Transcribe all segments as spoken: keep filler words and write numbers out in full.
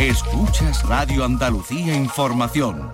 Escuchas Radio Andalucía Información.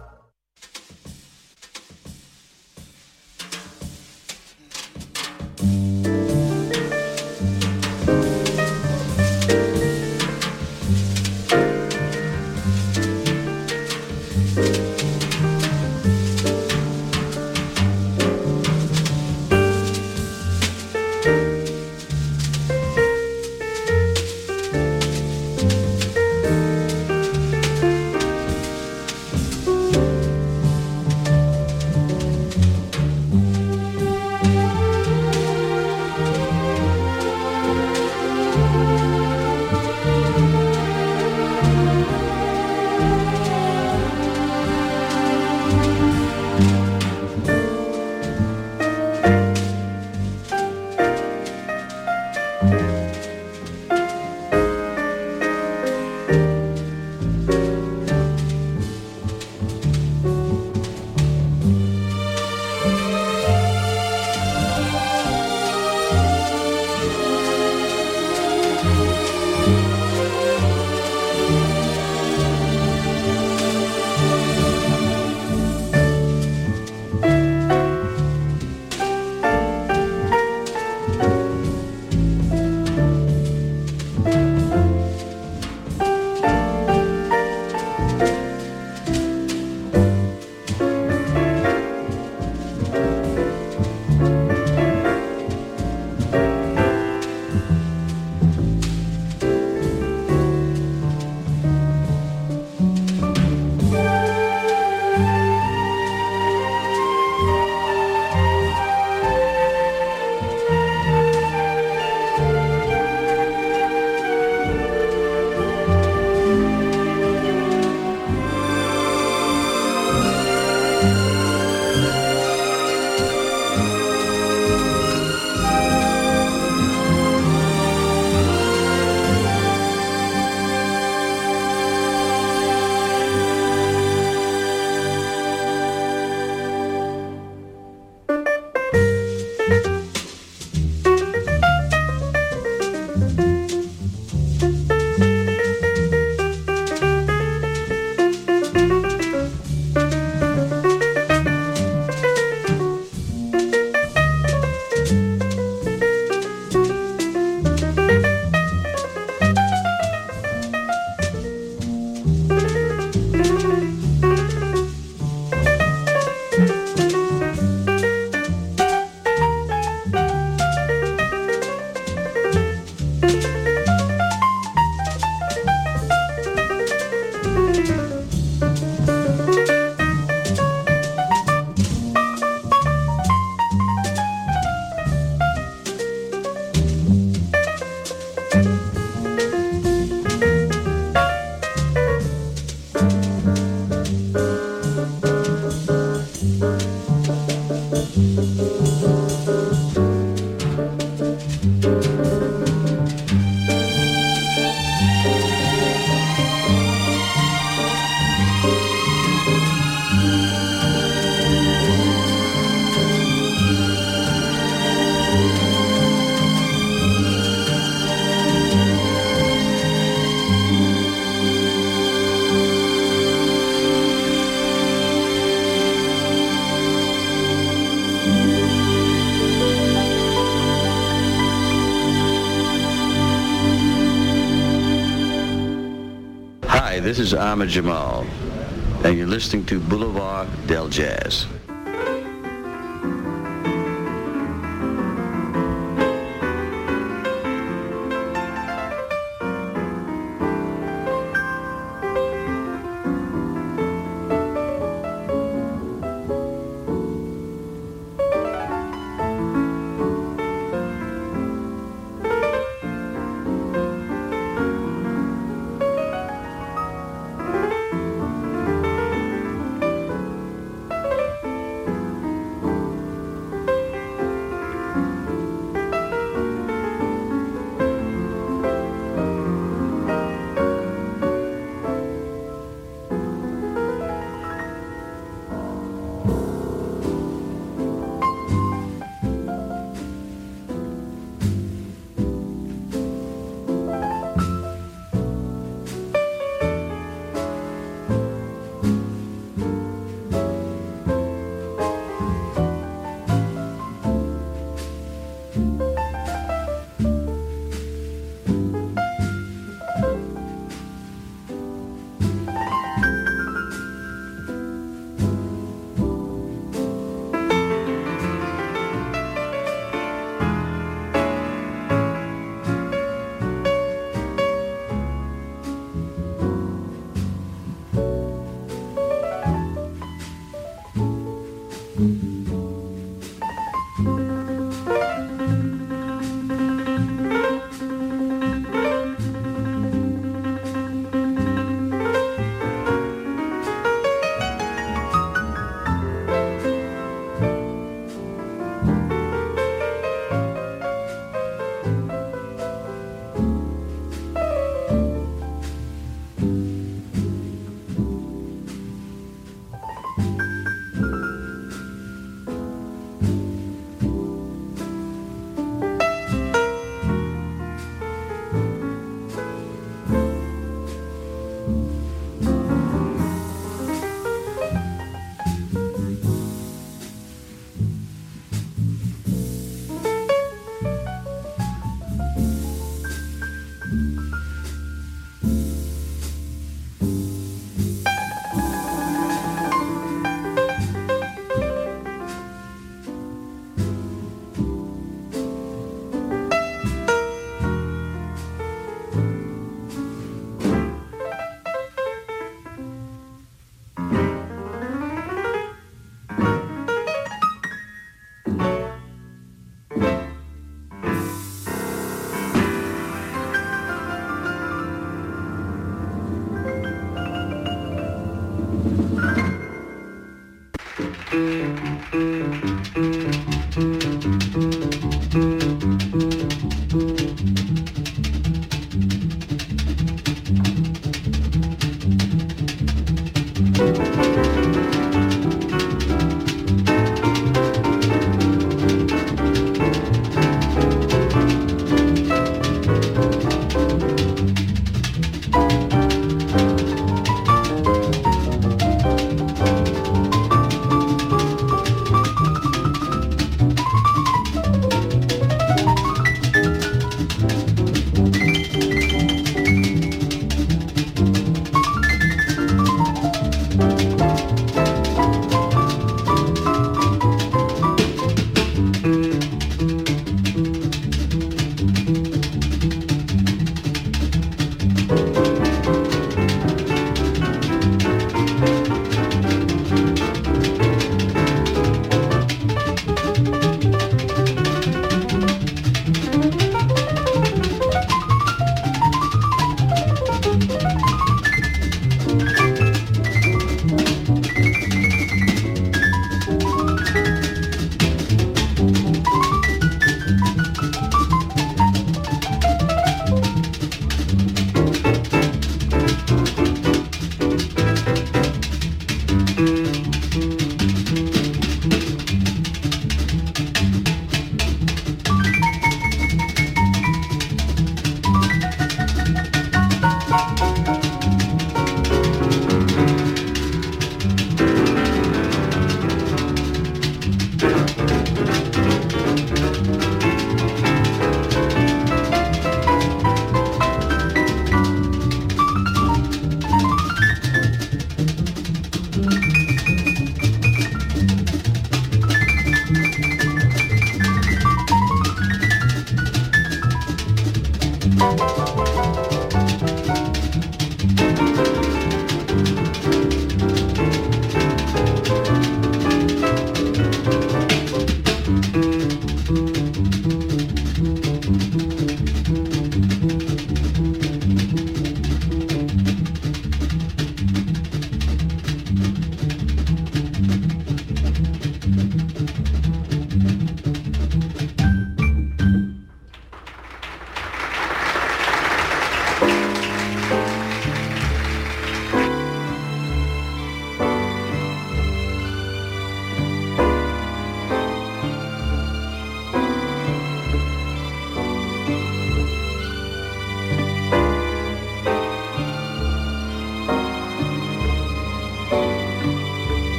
Hi, this is Ahmed Jamal, and you're listening to Boulevard del Jazz.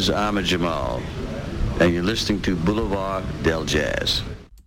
is Ahmad Jamal, and you're listening to Boulevard del Jazz.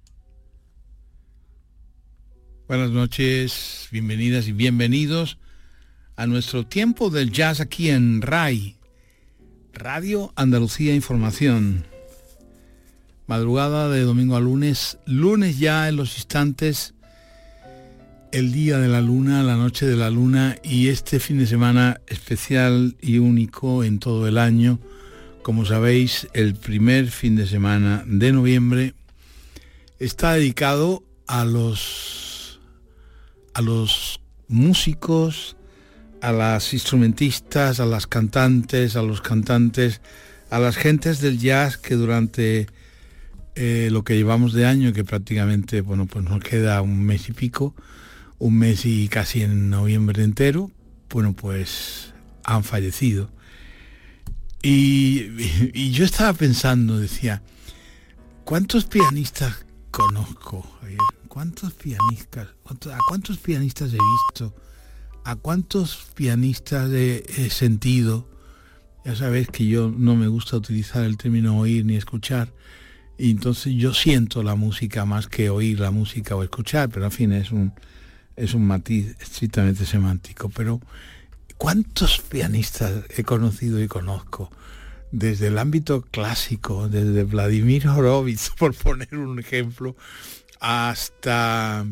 Buenas noches, bienvenidas y bienvenidos a nuestro tiempo del jazz aquí en R A I, Radio Andalucía Información. Madrugada de domingo a lunes, lunes ya en los instantes, el día de la luna, la noche de la luna y este fin de semana especial y único en todo el año. Como sabéis, el primer fin de semana de noviembre está dedicado a los a los músicos, a las instrumentistas, a las cantantes, a los cantantes, a las gentes del jazz que durante eh, lo que llevamos de año, que prácticamente, bueno, pues nos queda un mes y pico, un mes y casi en noviembre entero, bueno, pues han fallecido. Y, y, y yo estaba pensando, decía, ¿cuántos pianistas conozco? ¿Cuántos pianistas, a cuántos pianistas he visto? ¿A cuántos pianistas he, he sentido? Ya sabéis que yo no me gusta utilizar el término oír ni escuchar, y entonces yo siento la música más que oír la música o escuchar, pero en fin, es un, es un matiz estrictamente semántico. Pero ¿cuántos pianistas he conocido y conozco? Desde el ámbito clásico, desde Vladimir Horowitz, por poner un ejemplo, hasta,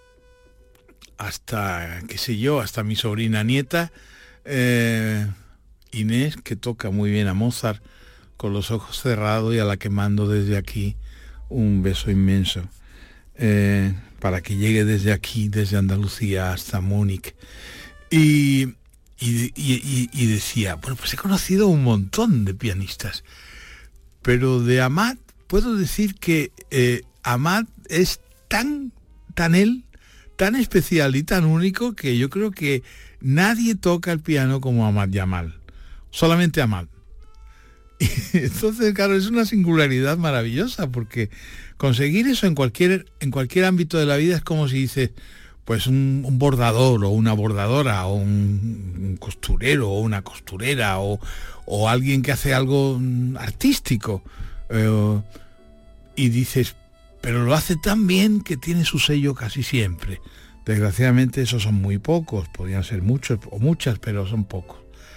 hasta, qué sé yo, hasta mi sobrina nieta, eh, Inés, que toca muy bien a Mozart con los ojos cerrados y a la que mando desde aquí un beso inmenso, eh, para que llegue desde aquí, desde Andalucía hasta Múnich. Y, y, y, y decía, bueno, pues he conocido un montón de pianistas, pero de Ahmad puedo decir que eh, Ahmad es tan, tan él, tan especial y tan único que yo creo que nadie toca el piano como Ahmad Jamal, solamente Ahmad. Y entonces, claro, es una singularidad maravillosa, porque conseguir eso en cualquier, en cualquier ámbito de la vida es como si dices, pues un, un bordador o una bordadora o un, un costurero o una costurera o, o alguien que hace algo artístico, eh, y dices, pero lo hace tan bien que tiene su sello casi siempre. Desgraciadamente esos son muy pocos, podrían ser muchos o muchas, pero son pocos.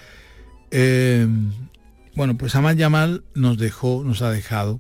Eh, bueno, pues Ahmad Jamal nos dejó, nos ha dejado,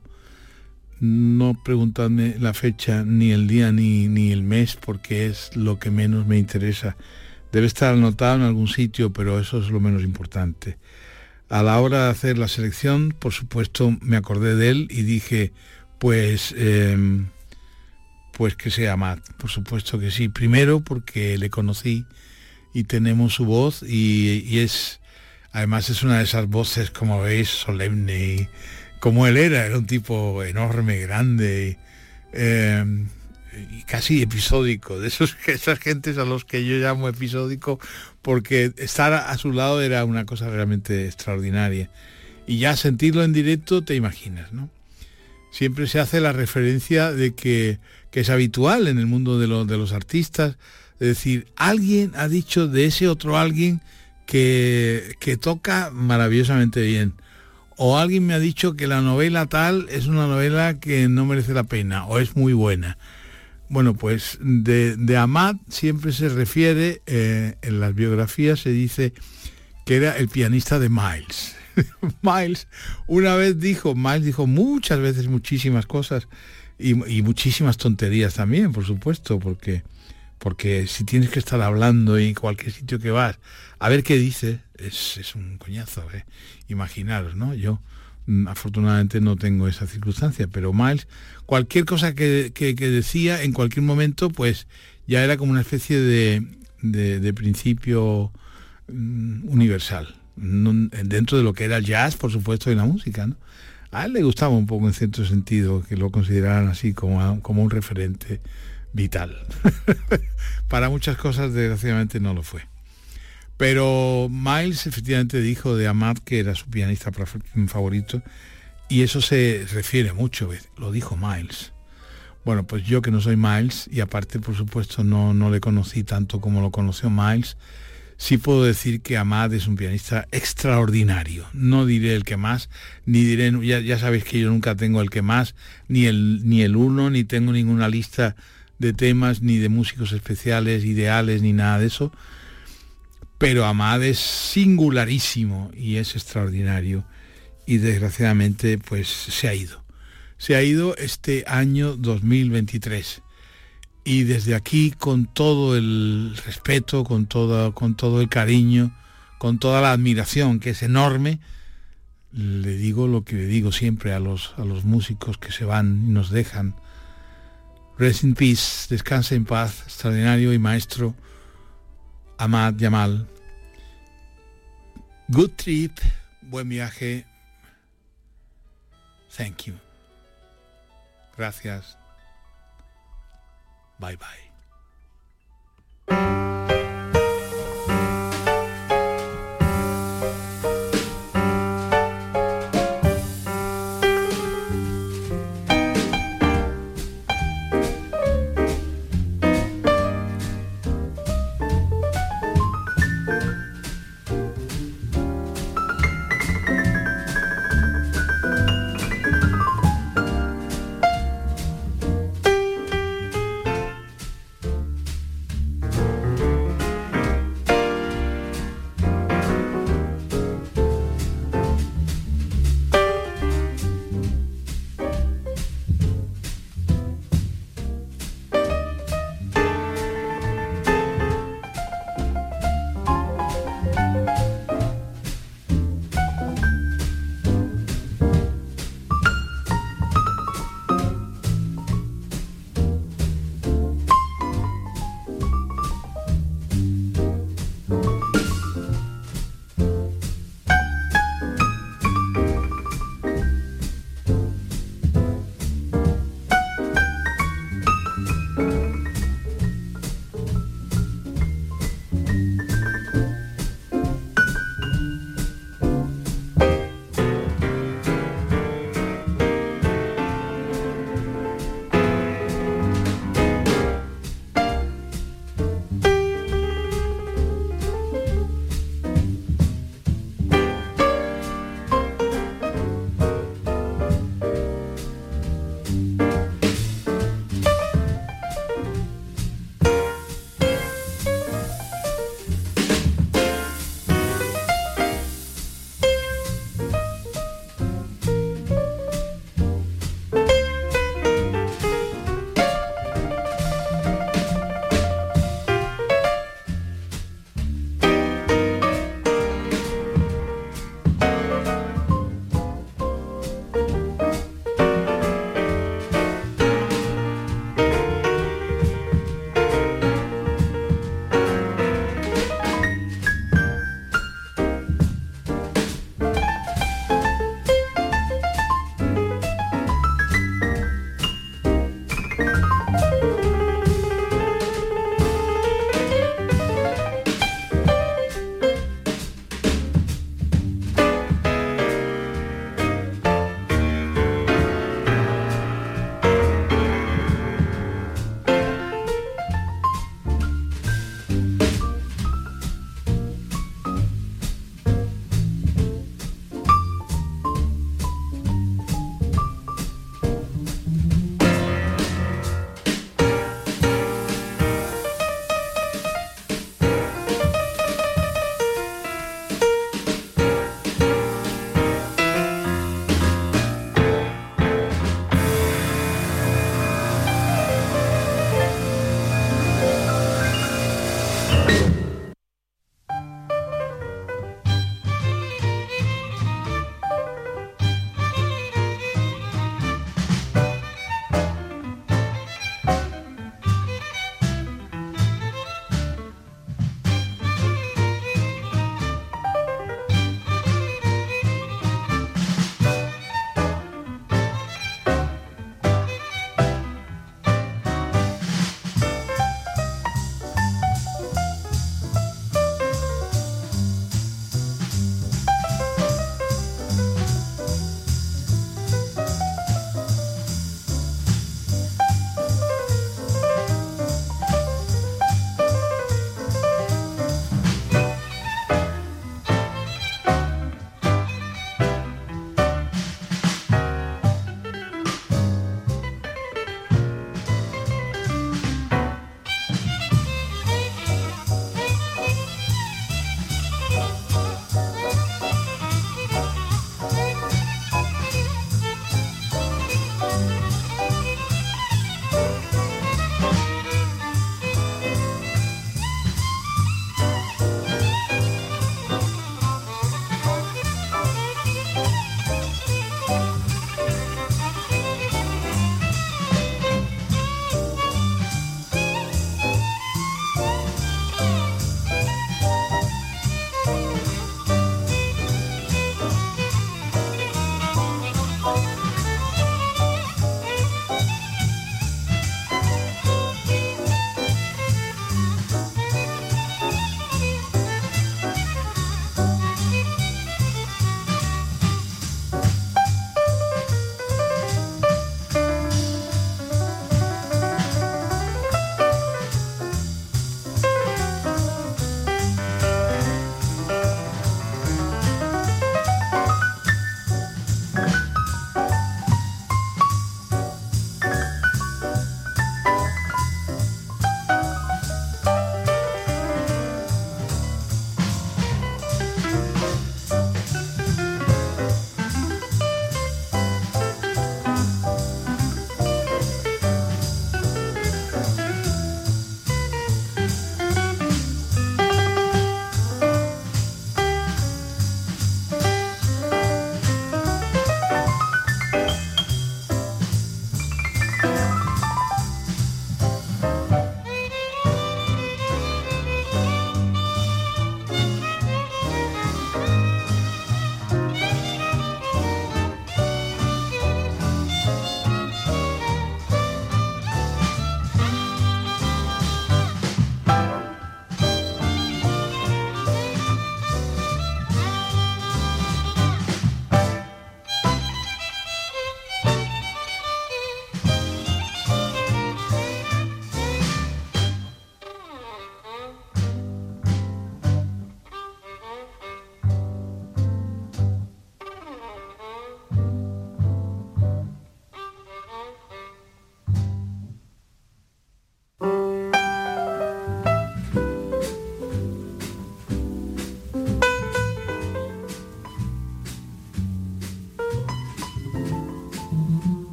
no preguntadme la fecha, ni el día, ni, ni el mes, porque es lo que menos me interesa. Debe estar anotado en algún sitio, pero eso es lo menos importante. A la hora de hacer la selección, por supuesto, me acordé de él y dije, pues eh, pues que sea Ahmad, por supuesto que sí. Primero porque le conocí y tenemos su voz y, y es, además es una de esas voces, como veis, solemne, y como él era, era un tipo enorme, grande, eh, y casi episódico, de esos, esas gentes a los que yo llamo episódico, porque estar a su lado era una cosa realmente extraordinaria. Y ya sentirlo en directo te imaginas, ¿no? Siempre se hace la referencia de que, que es habitual en el mundo de, lo, de los artistas, es decir, alguien ha dicho de ese otro alguien que, que toca maravillosamente bien, o alguien me ha dicho que la novela tal es una novela que no merece la pena, o es muy buena. Bueno, pues de, de Ahmad siempre se refiere, eh, en las biografías se dice que era el pianista de Miles. Miles una vez dijo, Miles dijo muchas veces muchísimas cosas y, y muchísimas tonterías también, por supuesto, porque porque si tienes que estar hablando en cualquier sitio que vas a ver qué dice, es, es un coñazo, ¿eh? Imaginaros, ¿no? Yo mm, afortunadamente no tengo esa circunstancia, pero Miles, cualquier cosa que, que, que decía en cualquier momento, pues ya era como una especie de, de, de principio mm, universal. No, dentro de lo que era el jazz, por supuesto, y la música, ¿no? A él le gustaba un poco, en cierto sentido, que lo consideraran así como, como un referente vital. Para muchas cosas, desgraciadamente, no lo fue. Pero Miles efectivamente dijo de Ahmad que era su pianista favorito, y eso se refiere mucho, lo dijo Miles. Bueno, pues yo, que no soy Miles, y aparte, por supuesto, no, no le conocí tanto como lo conoció Miles, sí puedo decir que Amad es un pianista extraordinario. No diré el que más, ni diré, ya, ya sabéis que yo nunca tengo el que más, ni el, ni el uno, ni tengo ninguna lista de temas, ni de músicos especiales, ideales, ni nada de eso. Pero Amad es singularísimo y es extraordinario. Y desgraciadamente, pues se ha ido. Se ha ido este año dos mil veintitrés. Y desde aquí, con todo el respeto, con todo, con todo el cariño, con toda la admiración, que es enorme, le digo lo que le digo siempre a los, a los músicos que se van y nos dejan. Rest in peace, descanse en paz, extraordinario y maestro Amad Jamal. Good trip, buen viaje. Thank you. Gracias. Bye bye.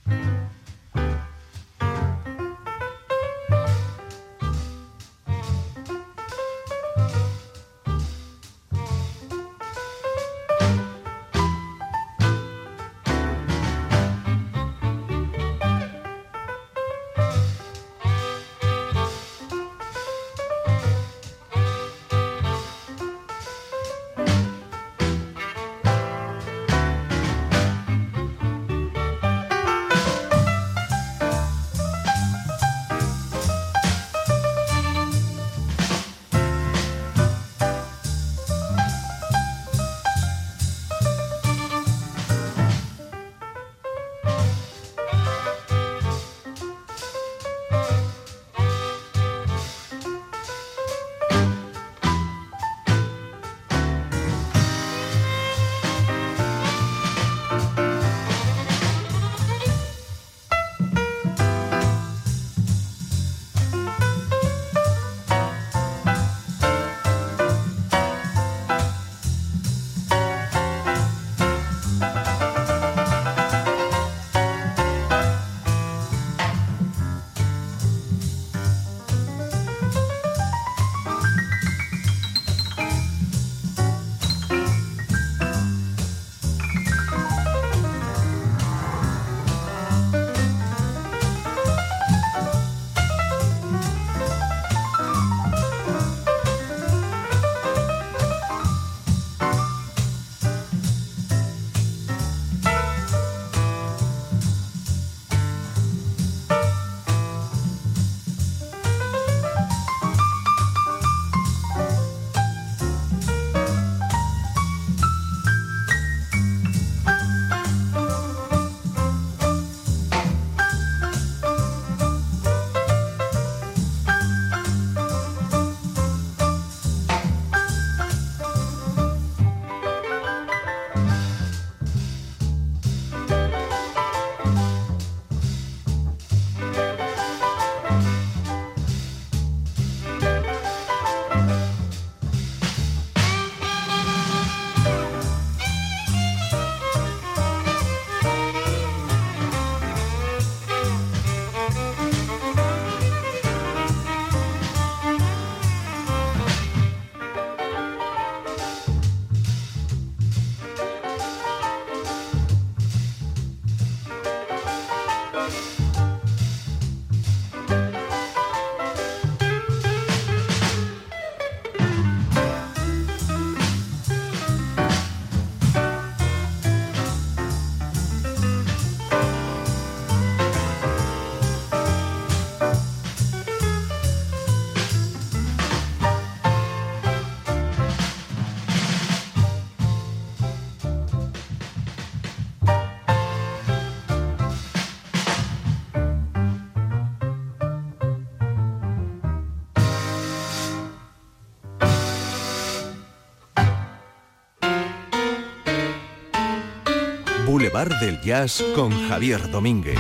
Boulevard del Jazz con Javier Domínguez.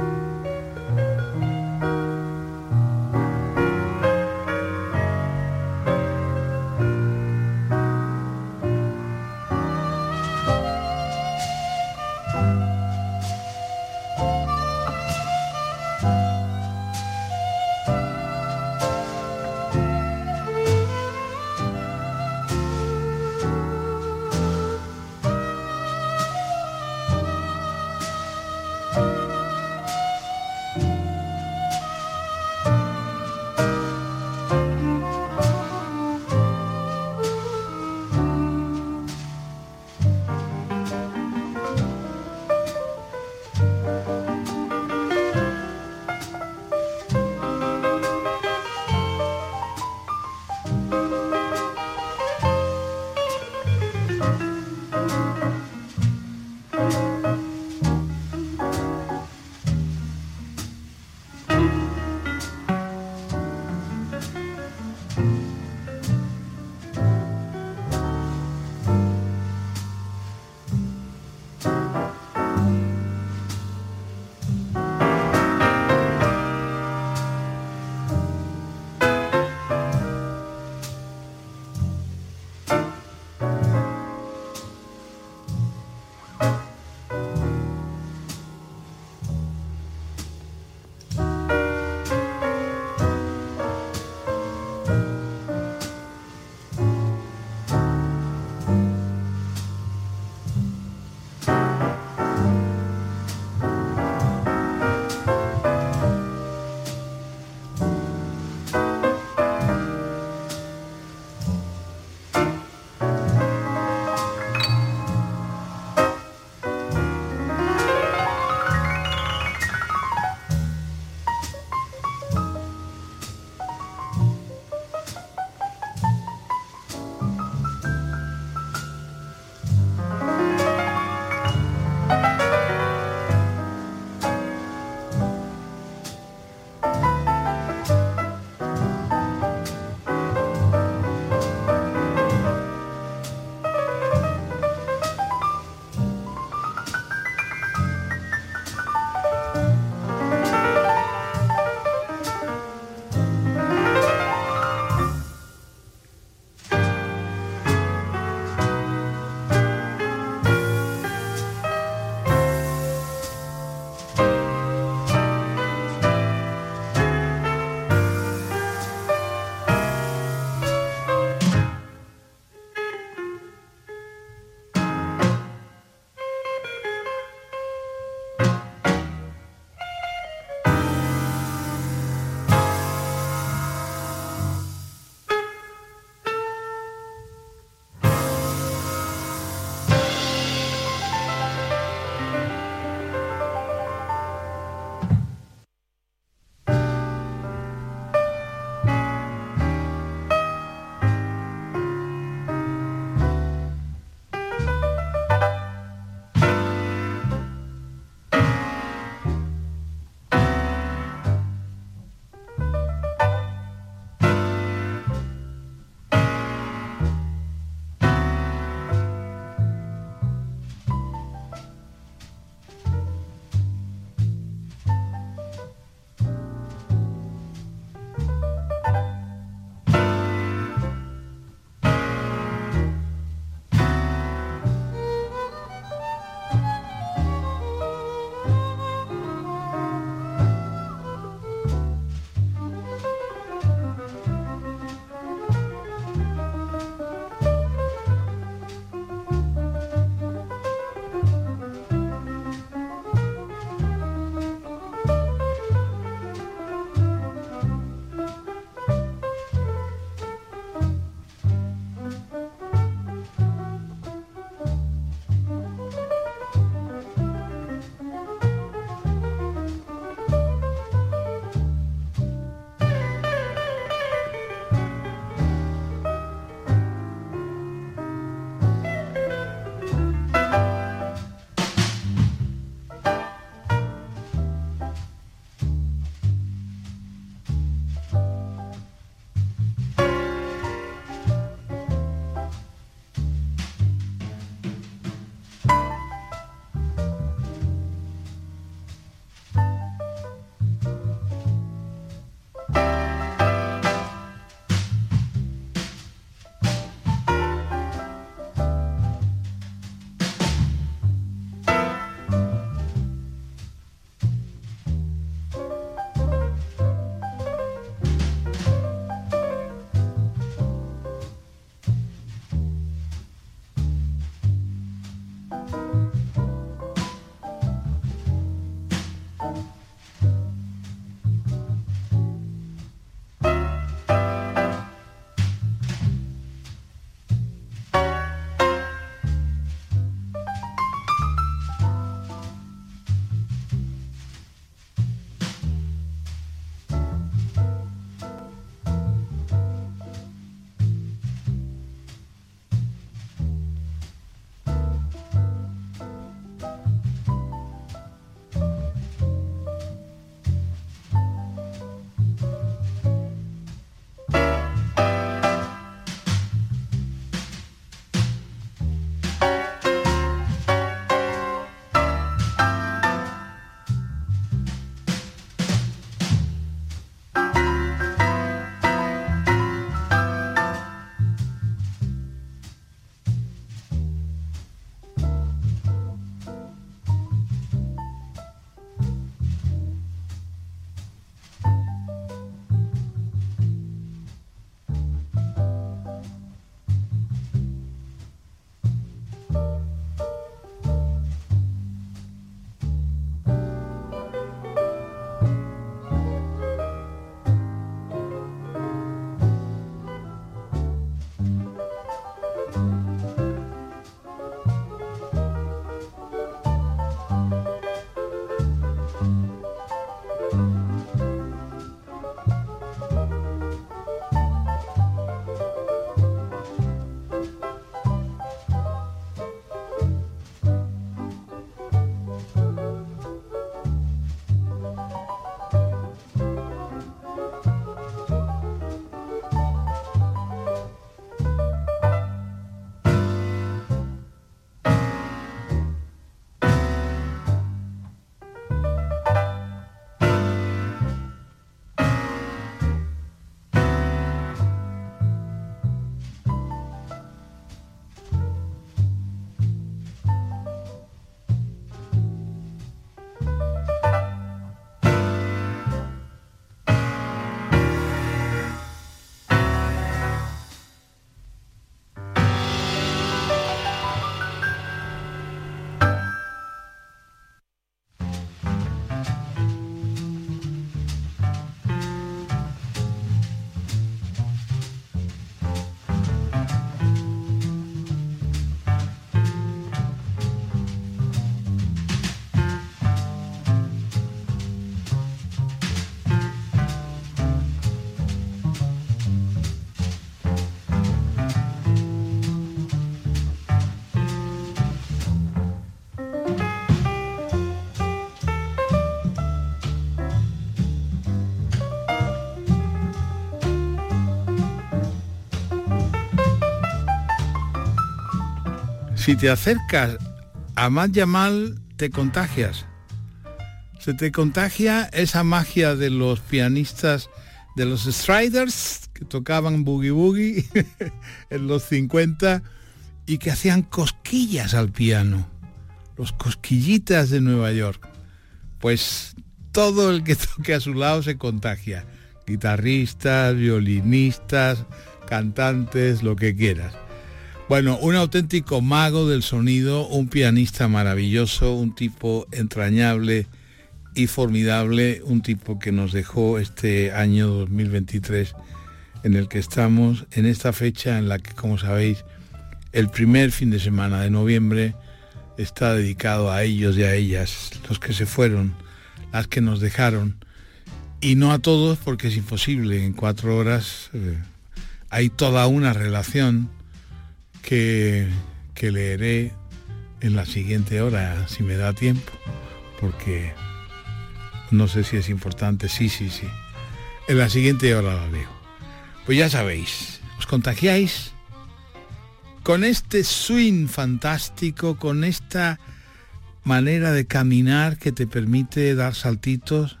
Si te acercas a Ahmad Jamal, te contagias. Se te contagia esa magia de los pianistas, de los Striders, que tocaban boogie boogie en los cincuenta y que hacían cosquillas al piano. Los cosquillitas de Nueva York. Pues todo el que toque a su lado se contagia. Guitarristas, violinistas, cantantes, lo que quieras. Bueno, un auténtico mago del sonido, un pianista maravilloso, un tipo entrañable y formidable, un tipo que nos dejó este año dos mil veintitrés en el que estamos, en esta fecha en la que, como sabéis, el primer fin de semana de noviembre está dedicado a ellos y a ellas, los que se fueron, las que nos dejaron, y no a todos porque es imposible, en cuatro horas eh, hay toda una relación que, que leeré en la siguiente hora, si me da tiempo, porque no sé si es importante, sí, sí, sí, en la siguiente hora la leo. Pues ya sabéis, os contagiáis con este swing fantástico, con esta manera de caminar que te permite dar saltitos.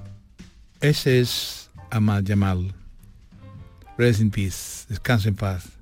Ese es Ahmad Jamal. Rest in peace, descansa en paz.